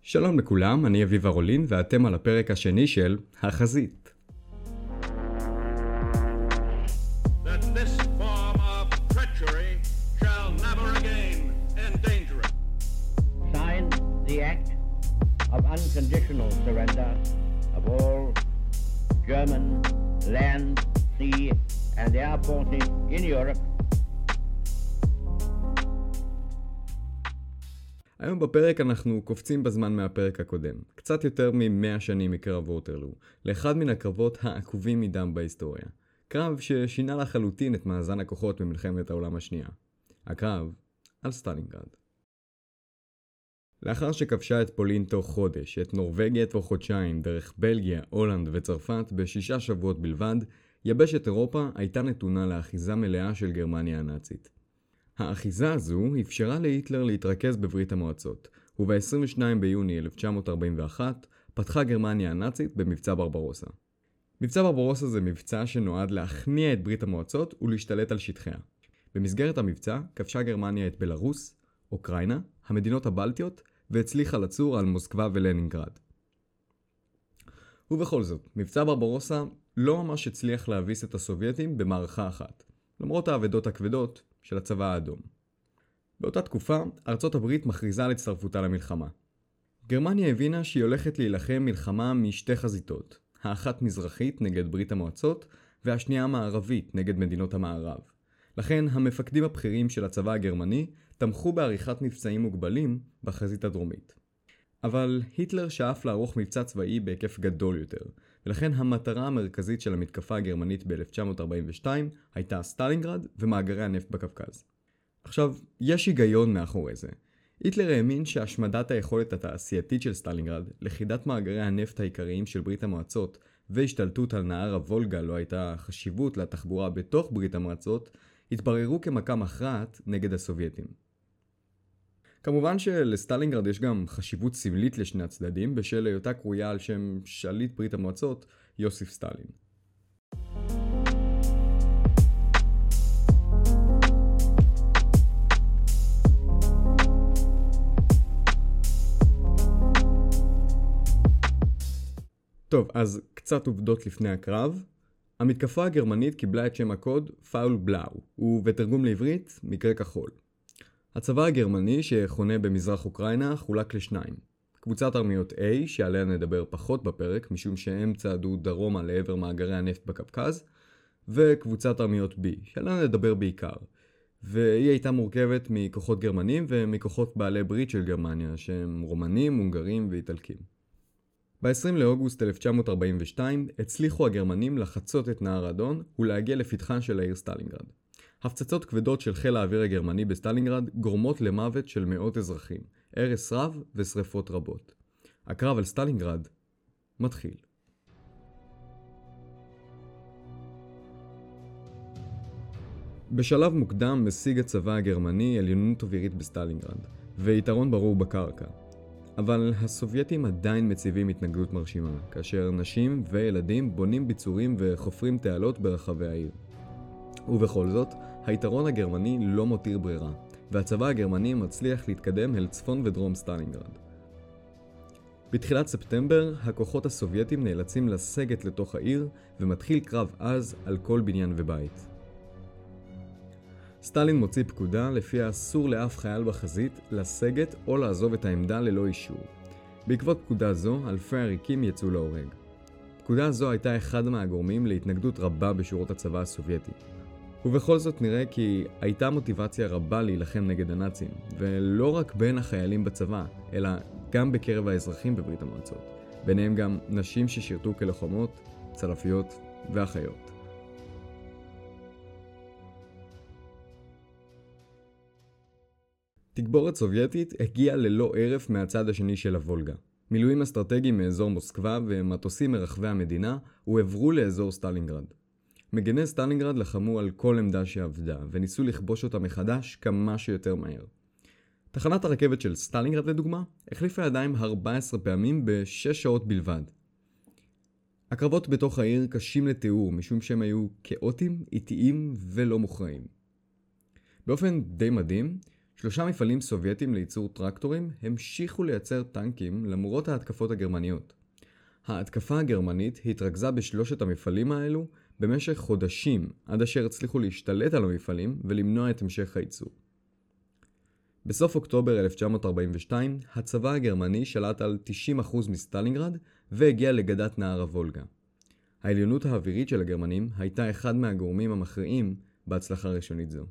שלום לכולם, אני אביב הרולין ואתם על הפרק השני של החזית. That this form of treachery shall never again endanger it. Signed the act of unconditional surrender of all German land, sea and air forces in Europe. היום בפרק אנחנו קופצים בזמן מהפרק הקודם, קצת יותר מ-100 שנים מקרב ווטרלו, לאחד מן הקרבות העקובים מדם בהיסטוריה. קרב ששינה לחלוטין את מאזן הכוחות במלחמת העולם השנייה. הקרב על סטלינגרד. לאחר שכבשה את פולין תוך חודש, את נורווגיה תוך חודשיים, דרך בלגיה, הולנד וצרפת ב6 שבועות בלבד, יבשת אירופה הייתה נתונה לאחיזה מלאה של גרמניה הנאצית. האחיזה הזו אפשרה להיטלר להתרכז בברית המועצות, וב-22 ביוני 1941 פתחה גרמניה הנאצית במבצע ברברוסה. מבצע ברברוסה זה מבצע שנועד להכניע את ברית המועצות ולהשתלט על שטחיה. במסגרת המבצע כבשה גרמניה את בלרוס, אוקראינה, המדינות הבלטיות, והצליחה לצור על מוסקבה ולנינגרד. ובכל זאת, מבצע ברברוסה לא ממש הצליח להביס את הסובייטים במערכה אחת, למרות האבדות הכבדות של הצבא האדום. באותה תקופה, ארצות הברית מכריזה על הצטרפותה למלחמה. גרמניה הבינה שהיא הולכת להילחם מלחמה משתי חזיתות, האחת מזרחית נגד ברית המועצות, והשנייה מערבית נגד מדינות המערב. לכן המפקדים הבכירים של הצבא הגרמני תמכו בעריכת מבצעים מוגבלים בחזית הדרומית. אבל היטלר שאף לערוך מבצע צבאי בהיקף גדול יותר, ולכן המטרה המרכזית של המתקפה הגרמנית ב-1942 הייתה סטלינגרד ומאגרי הנפט בקווקז. עכשיו, יש היגיון מאחורי זה. היטלר האמין שהשמדת היכולת התעשייתית של סטלינגרד, לכידת מאגרי הנפט העיקריים של ברית המועצות והשתלטות על נהר הוולגה לא הייתה חשיבות לתחבורה בתוך ברית המועצות, התבררו כמכה מכרעת נגד הסובייטים. כמובן שלסטלינגרד יש גם חשיבות סמלית לשני הצדדים בשל היותה קרויה על שם שליט ברית המועצות יוסיף סטלין. טוב, אז קצת עובדות לפני הקרב. המתקפה הגרמנית קיבלה את שם הקוד פאול בלאו, ובתרגום לעברית מקרה כחול. הצבא הגרמני שחונה במזרח אוקראינה חולק לשניים. קבוצת ארמיות A, שעליה נדבר פחות בפרק, משום שהם צעדו דרומה לעבר מאגרי הנפט בקווקז, וקבוצת ארמיות B, שעליה נדבר בעיקר. והיא הייתה מורכבת מכוחות גרמנים ומכוחות בעלי ברית של גרמניה, שהם רומנים, הונגרים ואיטלקים. ב-20 לאוגוסט 1942 הצליחו הגרמנים לחצות את נהר האדון ולהגיע לפתחה של העיר סטלינגרד. הפצצות כבדות של חיל האוויר הגרמני בסטלינגרד גורמות למוות של מאות אזרחים, הרס רב ושריפות רבות. הקרב על סטלינגרד מתחיל. בשלב מוקדם משיג הצבא הגרמני עליונות אווירית בסטלינגרד, ויתרון ברור בקרקע. אבל הסובייטים עדיין מציבים התנגדות מרשימה, כאשר נשים וילדים בונים ביצורים וחופרים תעלות ברחבי העיר. ובכל זאת, היתרון הגרמני לא מותיר ברירה, והצבא הגרמני מצליח להתקדם אל צפון ודרום סטלינגרד. בתחילת ספטמבר, הכוחות הסובייטים נאלצים לסגת לתוך העיר, ומתחיל קרב עז על כל בניין ובית. סטלין מוציא פקודה לפיה אסור לאף חייל בחזית לסגת או לעזוב את העמדה ללא אישור. בעקבות פקודה זו, אלפי עריקים יצאו להורג. פקודה זו הייתה אחד מהגורמים להתנגדות רבה בשורות הצבא הסובייטי. ובכל זאת נראה כי הייתה מוטיבציה רבה להילחם נגד הנאצים, ולא רק בין החיילים בצבא, אלא גם בקרב האזרחים בברית המועצות, ביניהם גם נשים ששירתו כלוחמות, צלפיות ואחיות. תגבורת סובייטית הגיעה ללא ערף מהצד השני של הוולגה. מילואים אסטרטגיים מאזור מוסקבה ומטוסים מרחבי המדינה הועברו לאזור סטלינגרד. מגני סטלינגרד לחמו על כל עמדה שעבדה, וניסו לכבוש אותה מחדש כמה שיותר מהר. תחנת הרכבת של סטלינגרד לדוגמה, החליפה ידיים 14 פעמים ב6 שעות בלבד. הקרבות בתוך העיר קשים לתיאור, משום שהם היו כאוטיים, איטיים ולא מוכרעים. באופן די מדהים, 3 מפעלים סובייטים לייצור טרקטורים המשיכו לייצר טנקים למרות ההתקפות הגרמניות. ההתקפה הגרמנית התרכזה בשלושת המפעלים האלו במשך חודשים, עד אשר הצליחו להשתלט על המפעלים ולמנוע את המשך הייצור. בסוף אוקטובר 1942, הצבא הגרמני שלט על 90% מסטלינגרד והגיע לגדת נהר הוולגה. העליונות האווירית של הגרמנים הייתה אחד מהגורמים המכריעים בהצלחה ראשונית זו.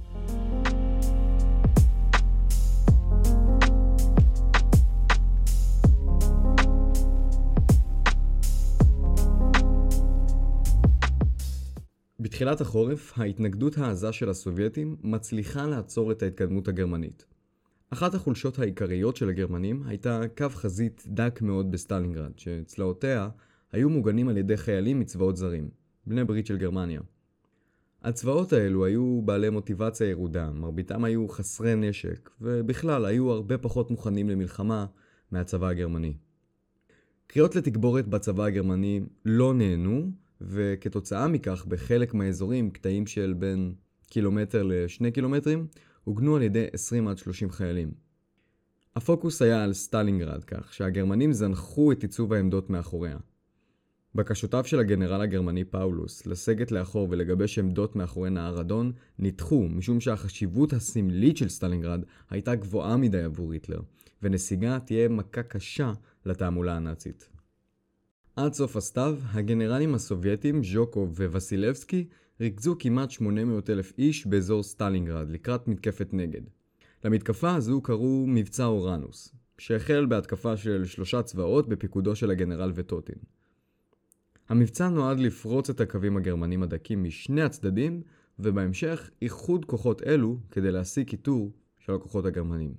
בתחילת החורף, ההתנגדות העזה של הסובייטים מצליחה לעצור את ההתקדמות הגרמנית. אחת החולשות העיקריות של הגרמנים הייתה קו חזית דק מאוד בסטלינגרד, שצלעותיה היו מוגנים על ידי חיילים מצבאות זרים, בני ברית של גרמניה. הצבאות האלו היו בעלי מוטיבציה ירודה, מרביתם היו חסרי נשק, ובכלל היו הרבה פחות מוכנים למלחמה מהצבא הגרמני. קריאות לתגבורת בצבא הגרמני לא נהנו, וכתוצאה מכך בחלק מהאזורים, קטעים של בין קילומטר ל2 קילומטרים, הוגנו על ידי 20 עד 30 חיילים. הפוקוס היה על סטלינגרד, כך שהגרמנים זנחו את עיצוב העמדות מאחוריה. בקשותיו של הגנרל הגרמני פאולוס לסגת לאחור ולגבש עמדות מאחורי נהר אדון נדחו, משום שהחשיבות הסמלית של סטלינגרד הייתה גבוהה מדי עבור היטלר, ונסיגה תהיה מכה קשה לתעמולה הנאצית. עד סוף הסתיו, הגנרלים הסובייטים ז'וקוב ווסילבסקי ריכזו כמעט 800,000 איש באזור סטלינגרד לקראת מתקפת נגד. למתקפה הזו קראו מבצע אורנוס, שהחל בהתקפה של 3 צבאות בפיקודו של הגנרל וטוטין. המבצע נועד לפרוץ את הקווים הגרמנים הדקים משני הצדדים, ובהמשך איחוד כוחות אלו כדי להשיג כיתור של הכוחות הגרמנים.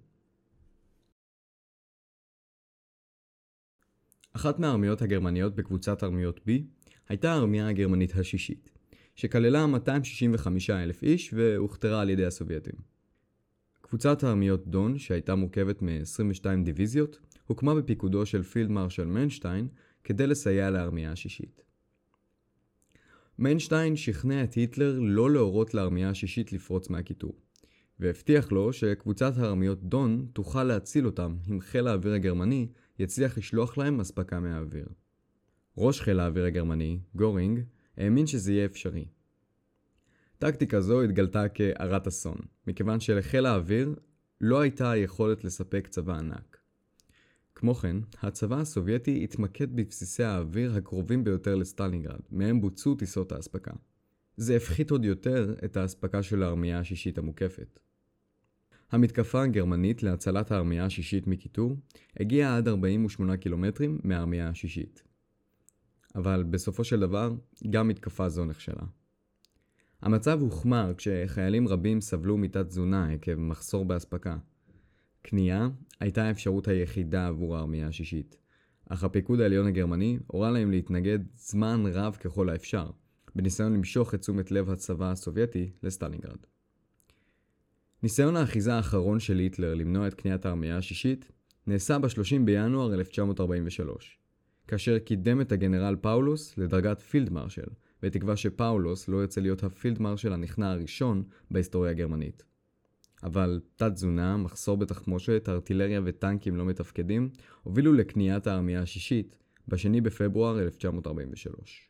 אחת מהארמיות הגרמניות בקבוצת ארמיות B הייתה הארמיה הגרמנית השישית, שכללה 265,000 איש והוכתרה על ידי הסובייטים. קבוצת הארמיות דון, שהייתה מורכבת מ-22 דיוויזיות, הוקמה בפיקודו של פילד מרשל מיינשטיין כדי לסייע לארמיה השישית. מיינשטיין שכנע את היטלר לא להורות לארמיה השישית לפרוץ מהכיתור, והבטיח לו שקבוצת הארמיות דון תוכל להציל אותם אם חיל האוויר הגרמני יצליח לשלוח להם אספקה מהאוויר. ראש חיל האוויר הגרמני, גורינג, האמין שזה יהיה אפשרי. טקטיקה זו התגלתה כהרת אסון, מכיוון שלחיל האוויר לא הייתה היכולת לספק צבא ענק. כמו כן, הצבא הסובייטי התמקד בבסיסי האוויר הקרובים ביותר לסטלינגרד, מהם בוצעו טיסות האספקה. זה הפחית עוד יותר את האספקה של הארמיה השישית המוקפת. המתקפה הגרמנית להצלת הארמיה השישית מכיתור הגיעה עד 48 קילומטרים מהארמיה השישית. אבל בסופו של דבר, גם מתקפה זו נכשלה. המצב הוחמר כשחיילים רבים סבלו מתת תזונה עקב מחסור באספקה. קנייה הייתה האפשרות היחידה עבור הארמיה השישית, אך הפיקוד העליון הגרמני הורה להם להתנגד זמן רב ככל האפשר, בניסיון למשוך את תשומת לב הצבא הסובייטי לסטלינגרד. ניסיון האחיזה האחרון של היטלר למנוע את קניית הארמיה השישית נעשה ב-30 בינואר 1943, כאשר קידם את הגנרל פאולוס לדרגת פילד מרשל, בתקווה שפאולוס לא יצא להיות הפילד מרשל הנכנע הראשון בהיסטוריה הגרמנית. אבל תת תזונה, מחסור בתחמושת, ארטילריה וטנקים לא מתפקדים, הובילו לקניית הארמיה השישית ב-2 בפברואר 1943.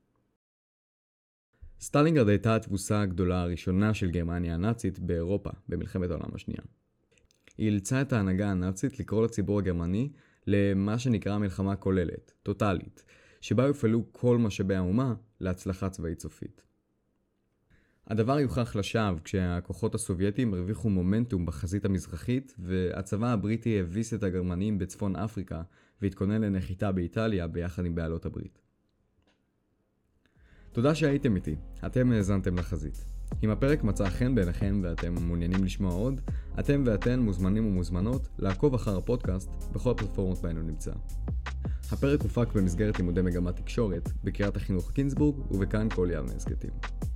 סטלינגרד הייתה התבוסה הגדולה הראשונה של גרמניה הנאצית באירופה במלחמת העולם השנייה. היא אילצה את ההנהגה הנאצית לקרוא לציבור הגרמני למה שנקרא מלחמה כוללת, טוטלית, שבה יופעלו כל משאבי האומה להצלחה צבאית סופית. הדבר יוכח לשווא כשהכוחות הסובייטים הרוויחו מומנטום בחזית המזרחית, והצבא הבריטי הביס את הגרמנים בצפון אפריקה והתכונן לנחיתה באיטליה ביחד עם בעלות הברית. תודה שהייתם איתי, אתם האזנתם לחזית. אם הפרק מצא חן בעיניכם ואתם מעוניינים לשמוע עוד, אתם ואתן מוזמנים ומוזמנות לעקוב אחר הפודקאסט בכל הפלטפורמות בהן הוא נמצא. הפרק הופק במסגרת לימודי מגמת תקשורת בקריית החינוך קינסבורג ובכאן כל יבנה הסכתים.